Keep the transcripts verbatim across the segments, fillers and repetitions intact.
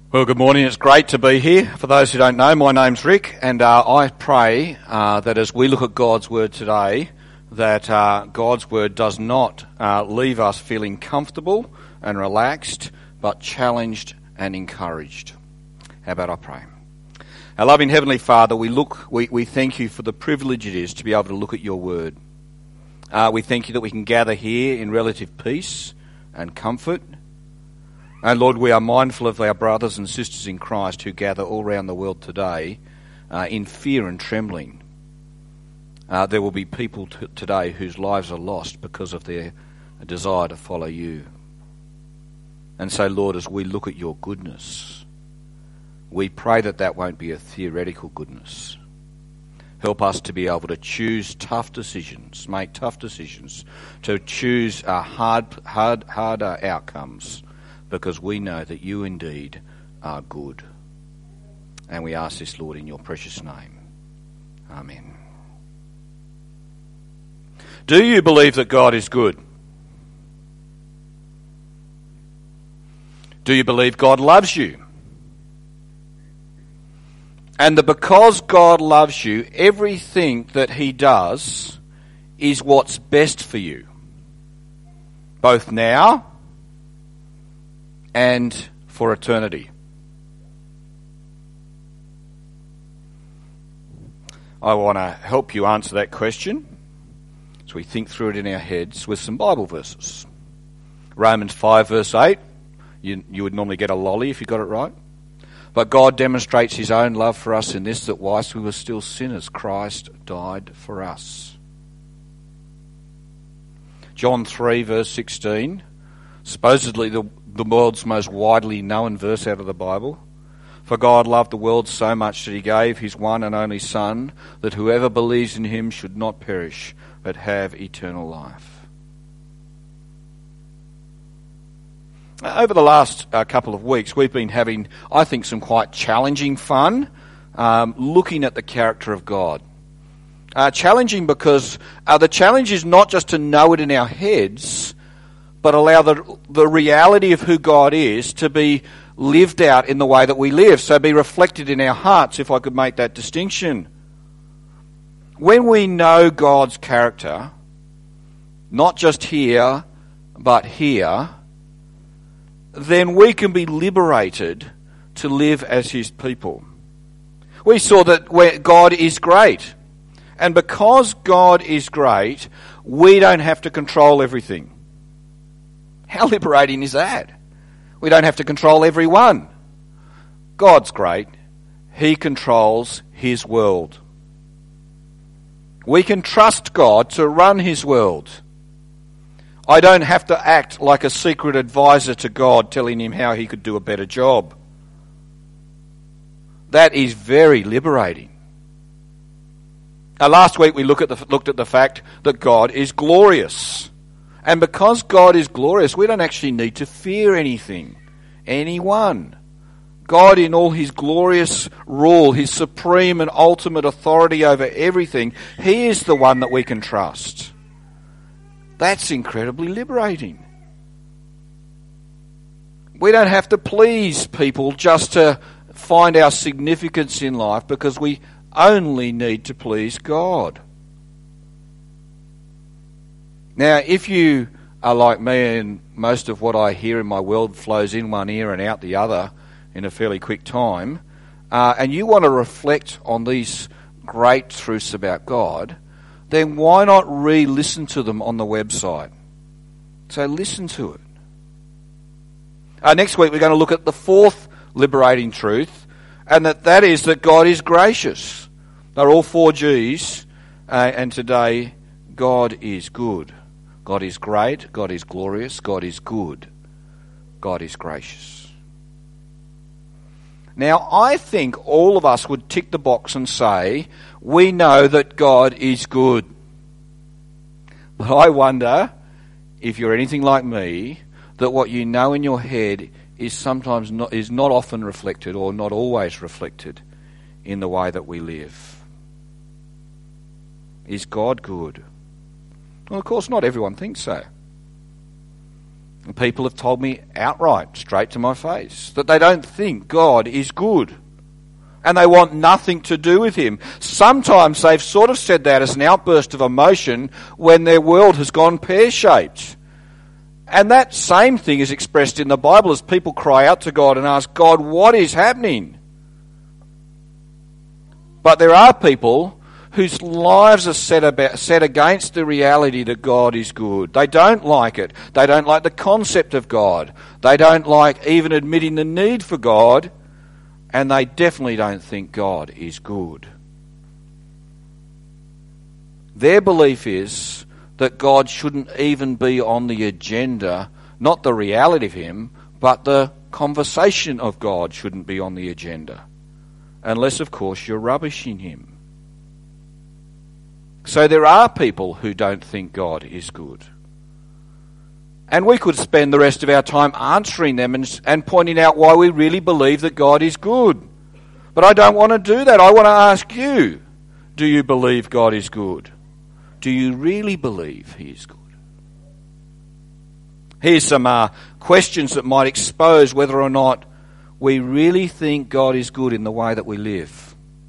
Well, good morning. It's great to be here. For those who don't know, my name's Rick, and uh, I pray uh, that as we look at God's Word today, that uh, God's Word does not uh, leave us feeling comfortable and relaxed, but challenged and encouraged. How about I pray? Our loving Heavenly Father, we look, we, we thank you for the privilege it is to be able to look at your Word. Uh, we thank you that we can gather here in relative peace and comfort. And Lord, we are mindful of our brothers and sisters in Christ who gather all around the world today uh, in fear and trembling. Uh, there will be people t- today whose lives are lost because of their desire to follow you. And so, Lord, as we look at your goodness, we pray that that won't be a theoretical goodness. Help us to be able to choose tough decisions, make tough decisions, to choose uh, hard, hard, harder outcomes, because we know that you indeed are good. And we ask this, Lord, in your precious name. Amen. Do you believe that God is good? Do you believe God loves you? And that because God loves you, everything that he does is what's best for you, both now and for eternity. I want to help you answer that question as we think through it in our heads with some Bible verses. Romans five verse eight, you, you would normally get a lolly if you got it right. But God demonstrates his own love for us in this, that whilst we were still sinners, Christ died for us. John three verse sixteen, supposedly the the world's most widely known verse out of the Bible. For God loved the world so much that he gave his one and only Son, that whoever believes in him should not perish, but have eternal life. Over the last uh, couple of weeks, we've been having, I think, some quite challenging fun um, looking at the character of God. Uh, challenging because uh, the challenge is not just to know it in our heads, but allow the the reality of who God is to be lived out in the way that we live, so be reflected in our hearts, if I could make that distinction. When we know God's character, not just here, but here, then we can be liberated to live as his people. We saw that where God is great, and because God is great, we don't have to control everything. How liberating is that? We don't have to control everyone. God's great. He controls his world. We can trust God to run his world. I don't have to act like a secret advisor to God telling him how he could do a better job. That is very liberating. Now, last week we look at the, looked at the fact that God is glorious. And because God is glorious, we don't actually need to fear anything, anyone. God, in all his glorious rule, his supreme and ultimate authority over everything, he is the one that we can trust. That's incredibly liberating. We don't have to please people just to find our significance in life, because we only need to please God. Now, if you are like me and most of what I hear in my world flows in one ear and out the other in a fairly quick time, uh, and you want to reflect on these great truths about God, then why not re-listen to them on the website? So listen to it. Uh, next week we're going to look at the fourth liberating truth, and that, that is that God is gracious. They're all four G's, uh, and today God is good. God is great, God is glorious, God is good, God is gracious. Now, I think all of us would tick the box and say, we know that God is good. But I wonder if you're anything like me, that what you know in your head is sometimes not, is not often reflected, or not always reflected, in the way that we live. Is God good? Well, of course, not everyone thinks so. And people have told me outright, straight to my face, that they don't think God is good. And they want nothing to do with him. Sometimes they've sort of said that as an outburst of emotion when their world has gone pear-shaped. And that same thing is expressed in the Bible as people cry out to God and ask, God, what is happening? But there are people whose lives are set, about, set against the reality that God is good. They don't like it. They don't like the concept of God. They don't like even admitting the need for God. And they definitely don't think God is good. Their belief is that God shouldn't even be on the agenda, not the reality of him, but the conversation of God shouldn't be on the agenda. Unless, of course, you're rubbishing him. So there are people who don't think God is good. And we could spend the rest of our time answering them and, and pointing out why we really believe that God is good. But I don't want to do that. I want to ask you, do you believe God is good? Do you really believe he is good? Here's some uh, questions that might expose whether or not we really think God is good in the way that we live.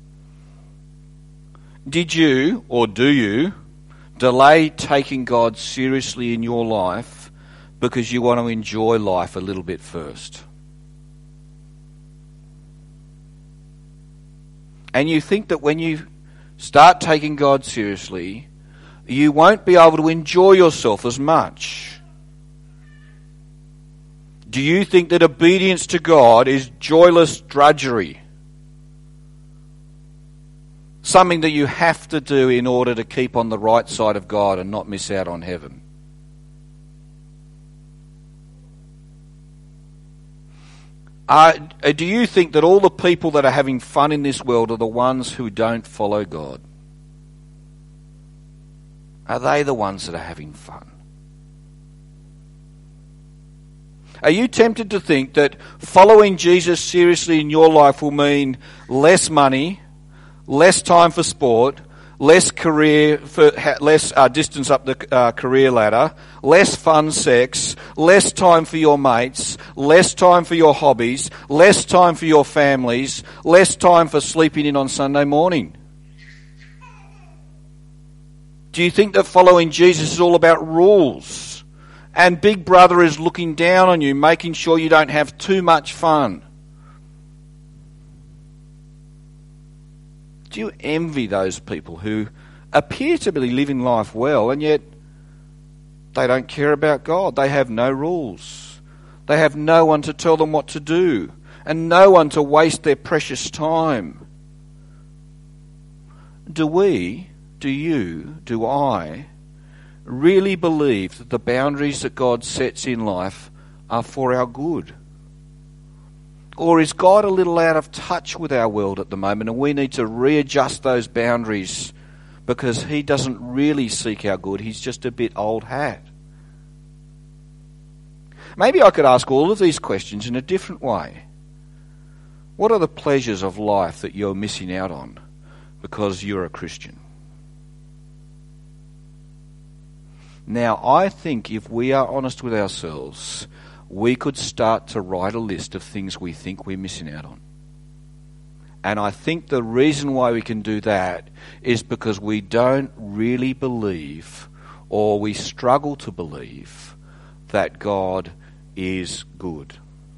Did you, or do you, delay taking God seriously in your life because you want to enjoy life a little bit first? And you think that when you start taking God seriously, you won't be able to enjoy yourself as much. Do you think that obedience to God is joyless drudgery? Something that you have to do in order to keep on the right side of God and not miss out on heaven? Uh, do you think that all the people that are having fun in this world are the ones who don't follow God? Are they the ones that are having fun? Are you tempted to think that following Jesus seriously in your life will mean less money, less time for sport, less career, for, less uh, distance up the uh, career ladder, less fun sex, less time for your mates, less time for your hobbies, less time for your families, less time for sleeping in on Sunday morning? Do you think that following Jesus is all about rules and Big Brother is looking down on you, making sure you don't have too much fun? Do you envy those people who appear to be living life well and yet they don't care about God? They have no rules. They have no one to tell them what to do and no one to waste their precious time. Do we, do you, do I really believe that the boundaries that God sets in life are for our good? Or is God a little out of touch with our world at the moment and we need to readjust those boundaries because he doesn't really seek our good, he's just a bit old hat? Maybe I could ask all of these questions in a different way. What are the pleasures of life that you're missing out on because you're a Christian? Now, I think if we are honest with ourselves, we could start to write a list of things we think we're missing out on. And I think the reason why we can do that is because we don't really believe, or we struggle to believe, that God is good.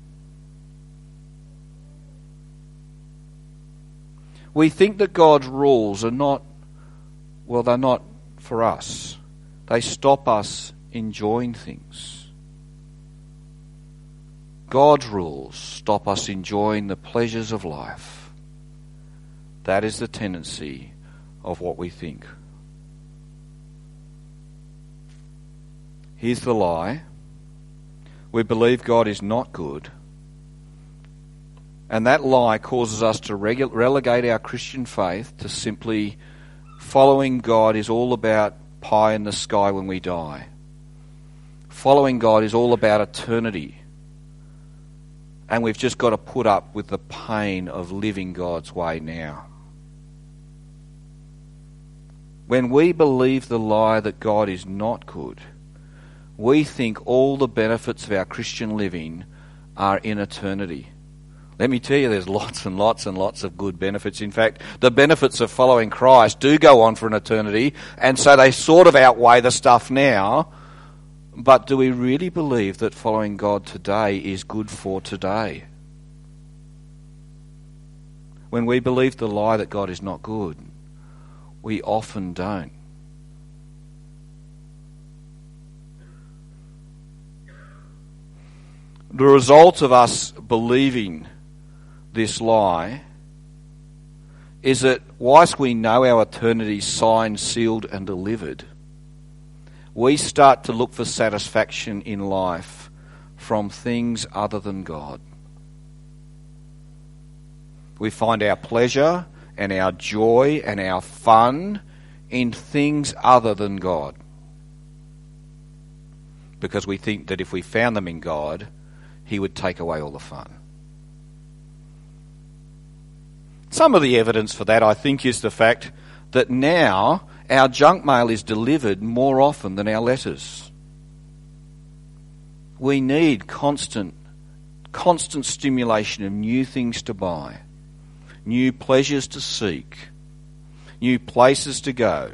We think that God's rules are not, well, they're not for us. They stop us enjoying things. God's rules stop us enjoying the pleasures of life. That is the tendency of what we think. Here's the lie. We believe God is not good. And that lie causes us to regu- relegate our Christian faith to simply following God is all about pie in the sky when we die. Following God is all about eternity. And we've just got to put up with the pain of living God's way now. When we believe the lie that God is not good, we think all the benefits of our Christian living are in eternity. Let me tell you, there's lots and lots and lots of good benefits. In fact, the benefits of following Christ do go on for an eternity, and so they sort of outweigh the stuff now. But do we really believe that following God today is good for today? When we believe the lie that God is not good, we often don't. The result of us believing this lie is that whilst we know our eternity signed, sealed and delivered, we start to look for satisfaction in life from things other than God. We find our pleasure and our joy and our fun in things other than God, because we think that if we found them in God, He would take away all the fun. Some of the evidence for that, I think, is the fact that now our junk mail is delivered more often than our letters. We need constant, constant stimulation of new things to buy, new pleasures to seek, new places to go.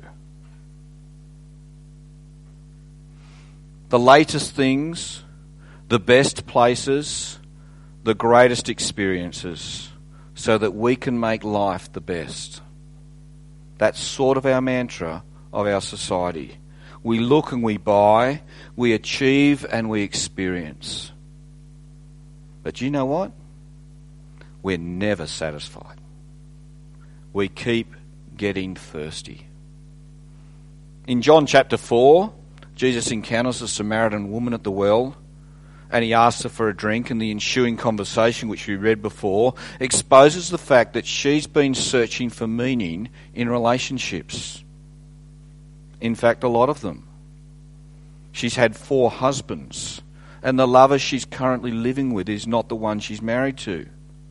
The latest things, the best places, the greatest experiences, so that we can make life the best. That's sort of our mantra of our society. We look and we buy, we achieve and we experience. But you know what? We're never satisfied. We keep getting thirsty. In John chapter four, Jesus encounters a Samaritan woman at the well, and he asks her for a drink, and the ensuing conversation, which we read before, exposes the fact that she's been searching for meaning in relationships. In fact, a lot of them. She's had four husbands, and the lover she's currently living with is not the one she's married to.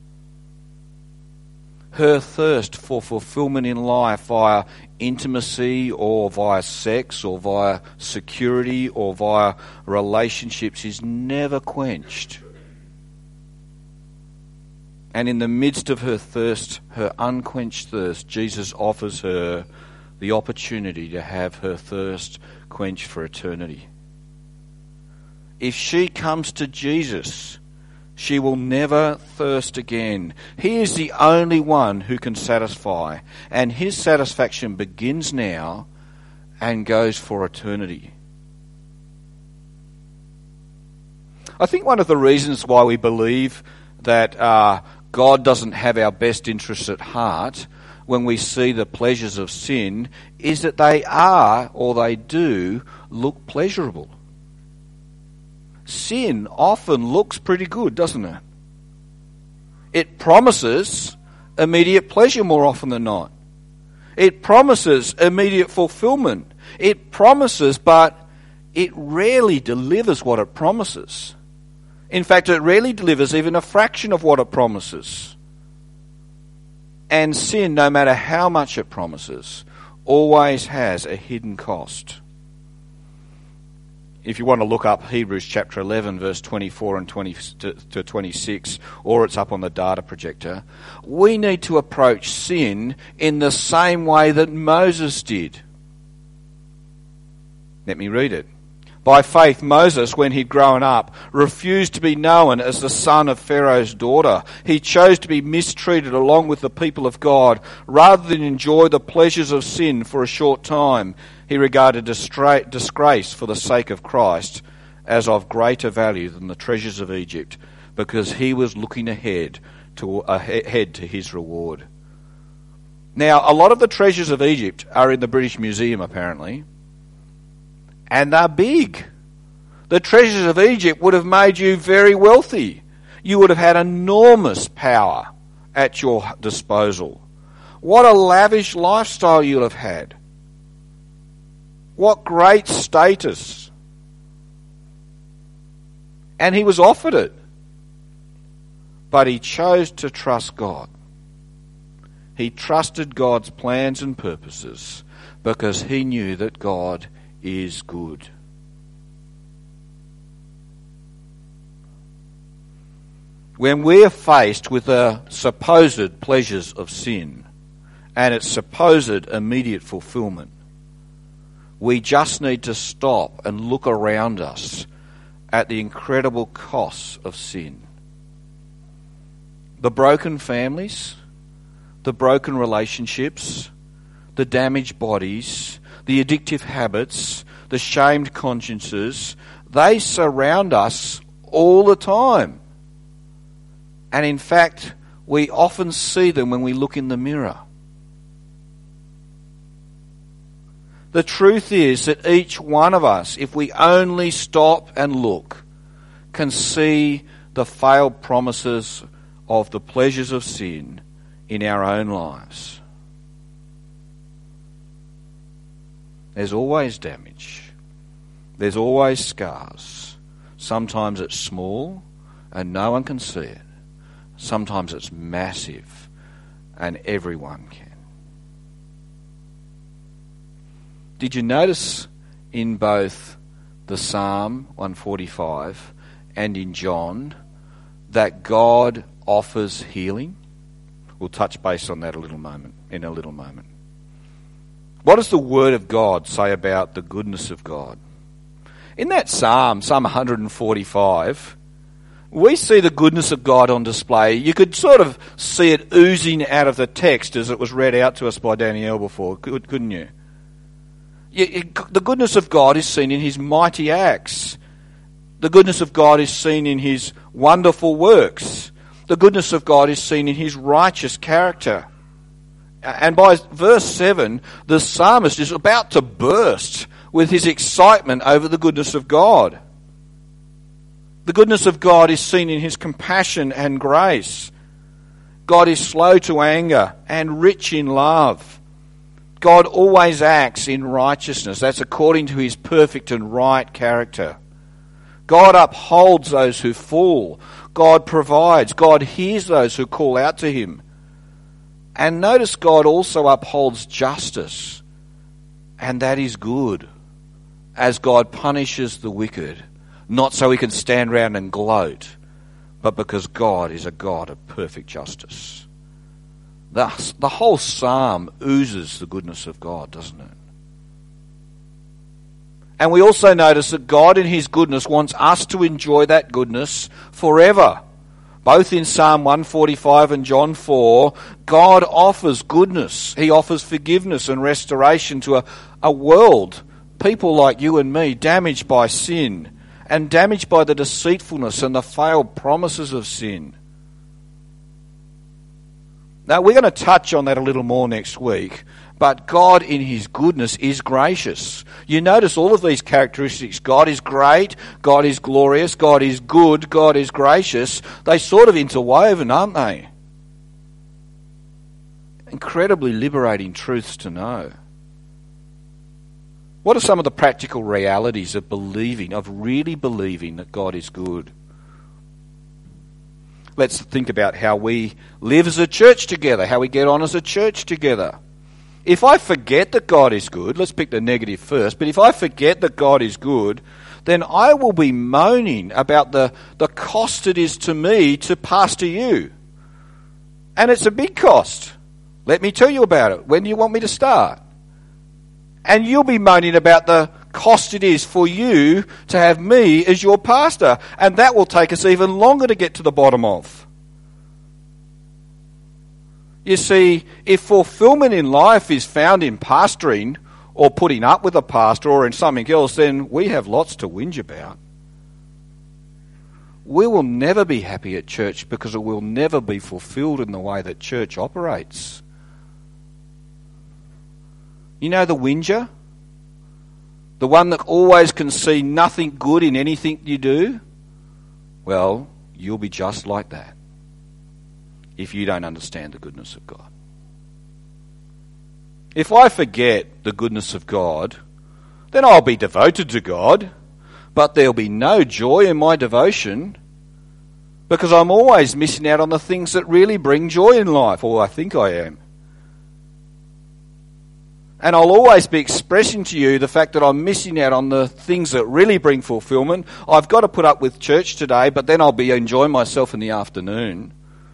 Her thirst for fulfillment in life via intimacy or via sex or via security or via relationships is never quenched. And in the midst of her thirst, her unquenched thirst, Jesus offers her the opportunity to have her thirst quenched for eternity. If she comes to Jesus, she will never thirst again. He is the only one who can satisfy, and his satisfaction begins now and goes for eternity. I think one of the reasons why we believe that uh, God doesn't have our best interests at heart when we see the pleasures of sin is that they are, or they do, look pleasurable. Sin often looks pretty good, doesn't it? It promises immediate pleasure more often than not. It promises immediate fulfillment. It promises, but it rarely delivers what it promises. In fact, it rarely delivers even a fraction of what it promises. And sin, no matter how much it promises, always has a hidden cost. If you want to look up Hebrews chapter eleven, verse twenty-four and twenty to twenty-six, or it's up on the data projector, we need to approach sin in the same way that Moses did. Let me read it. By faith, Moses, when he'd grown up, refused to be known as the son of Pharaoh's daughter. He chose to be mistreated along with the people of God. Rather than enjoy the pleasures of sin for a short time, he regarded distra- disgrace for the sake of Christ as of greater value than the treasures of Egypt, because he was looking ahead to, ahead to his reward. Now, a lot of the treasures of Egypt are in the British Museum, apparently. And they're big. The treasures of Egypt would have made you very wealthy. You would have had enormous power at your disposal. What a lavish lifestyle you'll have had. What great status. And he was offered it. But he chose to trust God. He trusted God's plans and purposes because he knew that God is good. when we're faced with the supposed pleasures of sin and its supposed immediate fulfillment, we just need to stop and look around us at the incredible costs of sin. The broken families, the broken relationships, the damaged bodies, the addictive habits, the shamed consciences, they surround us all the time. And in fact, we often see them when we look in the mirror. The truth is that each one of us, if we only stop and look, can see the failed promises of the pleasures of sin in our own lives. There's always damage. There's always scars. Sometimes it's small and no one can see it. Sometimes it's massive and everyone can. Did you notice in both the Psalm one forty-five and in John that God offers healing? We'll touch base on that a little moment, in a little moment. What does the Word of God say about the goodness of God? In that Psalm, Psalm one forty-five, we see the goodness of God on display. You could sort of see it oozing out of the text as it was read out to us by Danielle before, couldn't you? The goodness of God is seen in his mighty acts. The goodness of God is seen in his wonderful works. The goodness of God is seen in his righteous character. And by verse seven, the psalmist is about to burst with his excitement over the goodness of God. The goodness of God is seen in his compassion and grace. God is slow to anger and rich in love. God always acts in righteousness. That's according to his perfect and right character. God upholds those who fall. God provides. God hears those who call out to him. And notice God also upholds justice. And that is good, as God punishes the wicked, not so he can stand around and gloat, but because God is a God of perfect justice. Thus, the whole psalm oozes the goodness of God, doesn't it? And we also notice that God in his goodness wants us to enjoy that goodness forever. Both in Psalm one forty-five and John four, God offers goodness. He offers forgiveness and restoration to a, a world, people like you and me, damaged by sin and damaged by the deceitfulness and the failed promises of sin. Now, we're going to touch on that a little more next week, but God in his goodness is gracious. You notice all of these characteristics. God is great, God is glorious, God is good, God is gracious. They sort of interwoven, aren't they? Incredibly liberating truths to know. What are some of the practical realities of believing, of really believing that God is good? Let's think about how we live as a church together, how we get on as a church together. If I forget that God is good, let's pick the negative first, but if I forget that God is good, then I will be moaning about the, the cost it is to me to pastor you. And it's a big cost. Let me tell you about it. When do you want me to start? And you'll be moaning about the cost it is for you to have me as your pastor. And that will take us even longer to get to the bottom of. You see, if fulfillment in life is found in pastoring or putting up with a pastor or in something else, then we have lots to whinge about. We will never be happy at church because it will never be fulfilled in the way that church operates. You know the whinger? The one that always can see nothing good in anything you do? Well, you'll be just like that if you don't understand the goodness of God. If I forget the goodness of God, then I'll be devoted to God, but there'll be no joy in my devotion because I'm always missing out on the things that really bring joy in life, or I think I am. And I'll always be expressing to you the fact that I'm missing out on the things that really bring fulfillment. I've got to put up with church today, but then I'll be enjoying myself in the afternoon.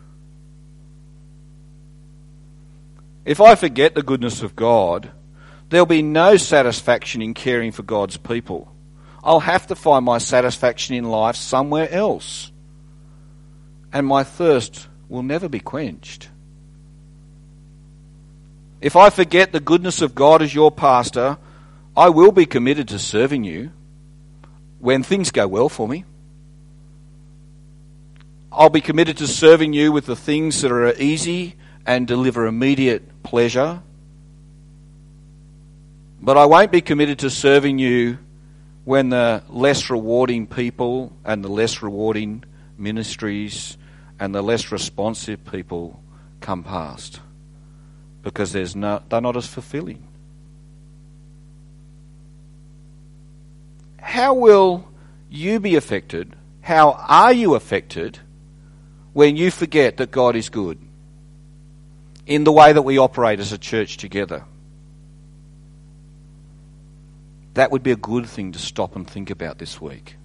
If I forget the goodness of God, there'll be no satisfaction in caring for God's people. I'll have to find my satisfaction in life somewhere else. And my thirst will never be quenched. If I forget the goodness of God as your pastor, I will be committed to serving you when things go well for me. I'll be committed to serving you with the things that are easy and deliver immediate pleasure. But I won't be committed to serving you when the less rewarding people and the less rewarding ministries and the less responsive people come past, because there's no, they're not as fulfilling. How will you be affected? How are you affected when you forget that God is good in the way that we operate as a church together? That would be a good thing to stop and think about this week.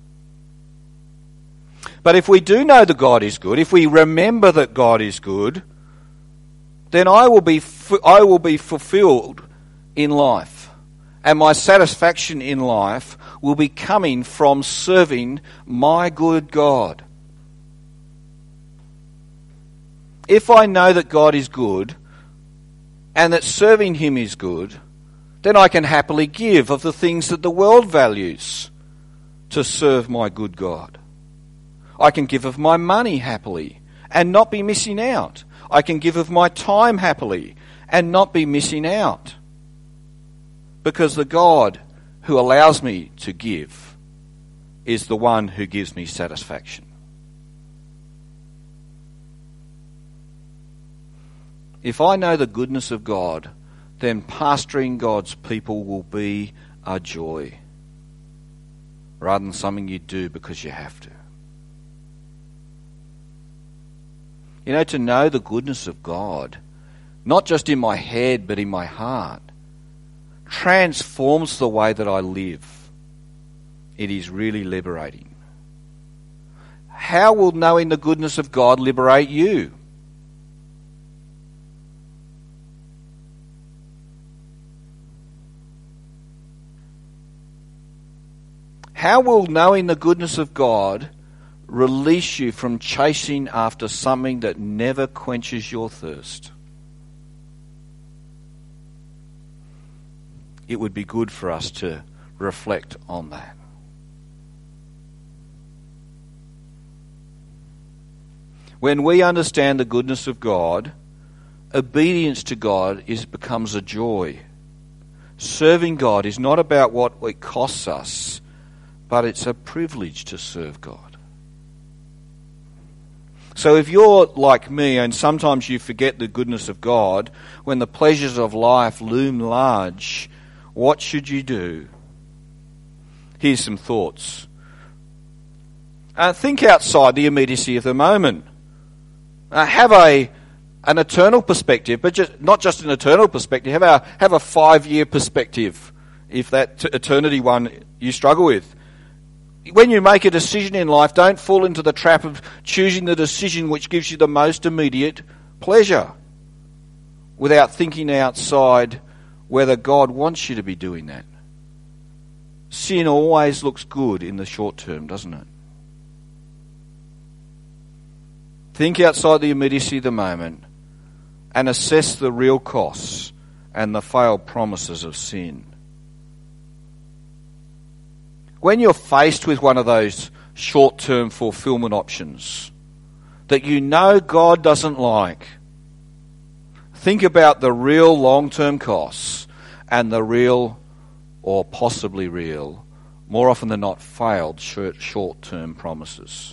But if we do know that God is good, if we remember that God is good, then I will be I will be fulfilled in life. And my satisfaction in life will be coming from serving my good God. If I know that God is good and that serving him is good, then I can happily give of the things that the world values to serve my good God. I can give of my money happily and not be missing out. I can give of my time happily and not be missing out. Because the God who allows me to give is the one who gives me satisfaction. If I know the goodness of God, then pastoring God's people will be a joy rather than something you do because you have to. You know, to know the goodness of God, not just in my head but in my heart, transforms the way that I live. It is really liberating. How will knowing the goodness of God liberate you? How will knowing the goodness of God release you from chasing after something that never quenches your thirst? It would be good for us to reflect on that. When we understand the goodness of God, obedience to God is becomes a joy. Serving God is not about what it costs us, but it's a privilege to serve God. So if you're like me and sometimes you forget the goodness of God, when the pleasures of life loom large, what should you do? Here's some thoughts. Uh, think outside the immediacy of the moment. Uh, have a an eternal perspective, but just, not just an eternal perspective. Have a have a five-year perspective, if that t- eternity one you struggle with. When you make a decision in life, don't fall into the trap of choosing the decision which gives you the most immediate pleasure without thinking outside whether God wants you to be doing that. Sin always looks good in the short term, doesn't it? Think outside the immediacy of the moment and assess the real costs and the failed promises of sin. When you're faced with one of those short-term fulfillment options that you know God doesn't like, think about the real long-term costs and the real, or possibly real, more often than not failed short-term promises.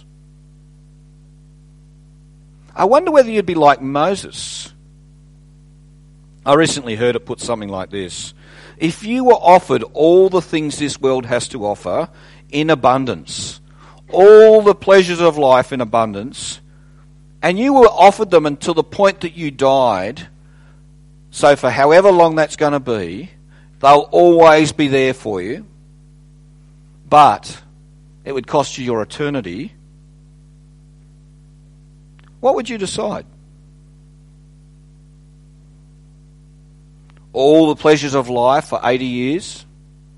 I wonder whether you'd be like Moses. I recently heard it put something like this. If you were offered all the things this world has to offer in abundance, all the pleasures of life in abundance, and you were offered them until the point that you died, so for however long that's going to be, They'll always be there for you, but it would cost you your eternity. What would you decide? All the pleasures of life for eighty years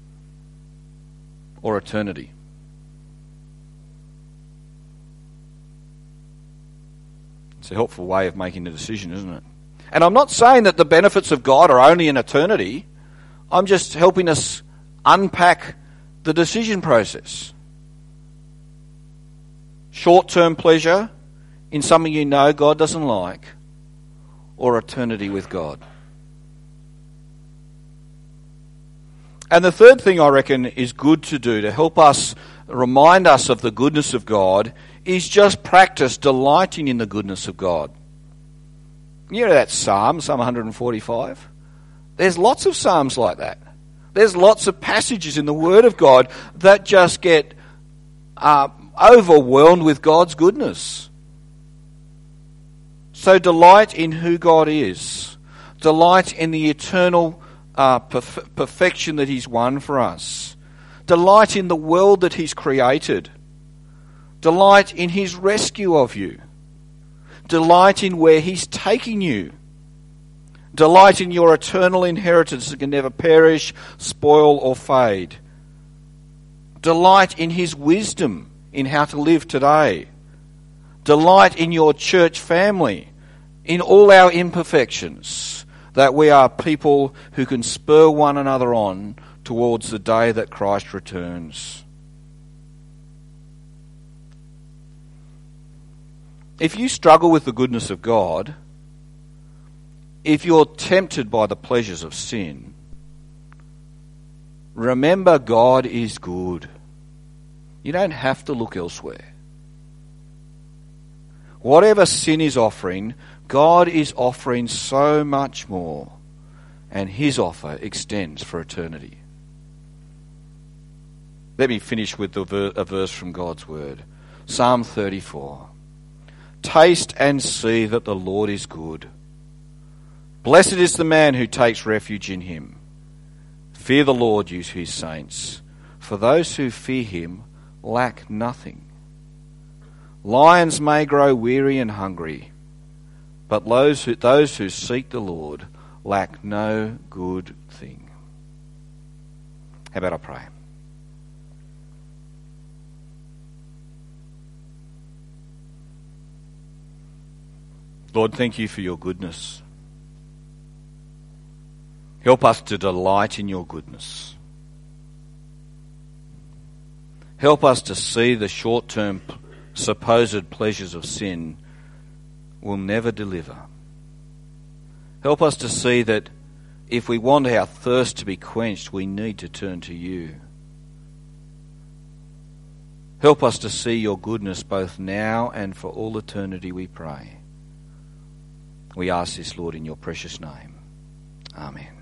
or eternity? It's a helpful way of making a decision, isn't it? And I'm not saying that the benefits of God are only in eternity. I'm just helping us unpack the decision process. Short-term pleasure in something you know God doesn't like, or eternity with God. And the third thing I reckon is good to do to help us, remind us of the goodness of God, is just practice delighting in the goodness of God. You know that psalm, Psalm one forty-five? There's lots of psalms like that. There's lots of passages in the Word of God that just get uh, overwhelmed with God's goodness. So delight in who God is. Delight in the eternal uh, perf- perfection that He's won for us. Delight in the world that He's created. Delight in His rescue of you. Delight in where He's taking you. Delight in your eternal inheritance that can never perish, spoil, or fade. Delight in His wisdom in how to live today. Delight in your church family, in all our imperfections, that we are people who can spur one another on towards the day that Christ returns. If you struggle with the goodness of God, if you're tempted by the pleasures of sin, remember God is good. You don't have to look elsewhere. Whatever sin is offering, God is offering so much more, and His offer extends for eternity. Let me finish with a verse from God's Word. Psalm thirty-four. Taste and see that the Lord is good. Blessed is the man who takes refuge in Him. Fear the Lord, you His saints, for those who fear Him lack nothing. Lions may grow weary and hungry, but those who, those who seek the Lord lack no good thing. How about I pray? Lord, thank You for Your goodness. Help us to delight in Your goodness. Help us to see the short-term supposed pleasures of sin will never deliver. Help us to see that if we want our thirst to be quenched, we need to turn to You. Help us to see Your goodness both now and for all eternity, we pray. We ask this, Lord, in Your precious name. Amen.